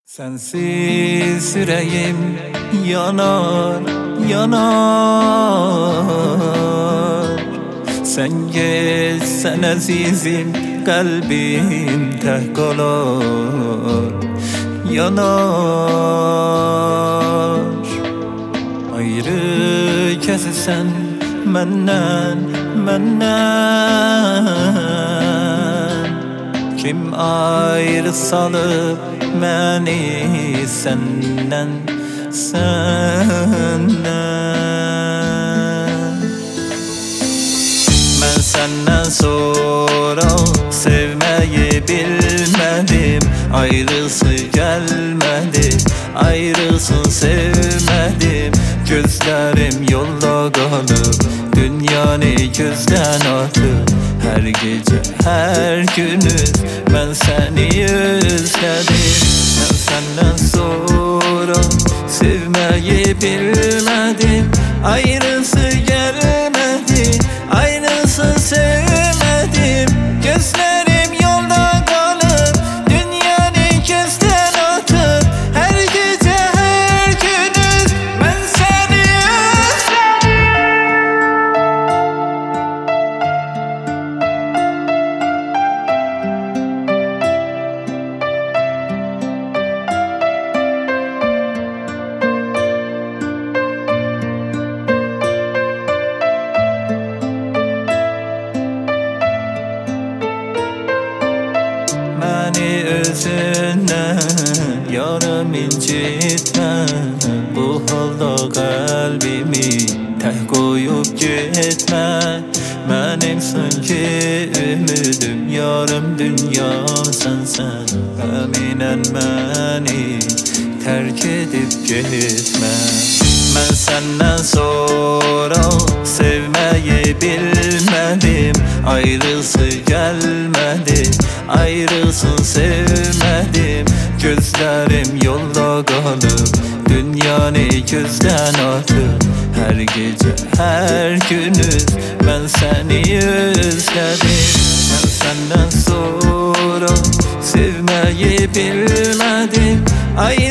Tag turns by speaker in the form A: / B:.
A: Sensiz yüreğim yanar, yanar. Sen geçsen azizim, kalbim teh kalar, yanar. Ayrı kesesen menden, kim ayrı salıp məni senden, Ben senden sonra sevmeyi bilmedim. Ayrısı gelmedi, ayrısın sevmedim. Gözlerim yolda kalıp dünyanı gözden atıp, her gece her gündüz ben seni özledim. Ben senden sonra sevmeyi bilmedim. Ayrısı gelmedi, ayrısı sevmedim. Gözlerim yolda kalıp dünyanı gözden atıp, her gece her gündüz ben seni beni özünden yarım incitme. Bu halda kalbimi tek koyup gitme. Benimsin ki ümidim, yarım dünyam sensen. Eminen beni terk edip gitme. Ben senden sonra sevmeyi bilmedim. Ayrısı gelmedi, ayrısın sevmedim. Gözlerim yolda kalıp dünyanı gözden atıp, her gece her gündüz ben seni özledim. Ben senden sonra sevmeyi bilmedim.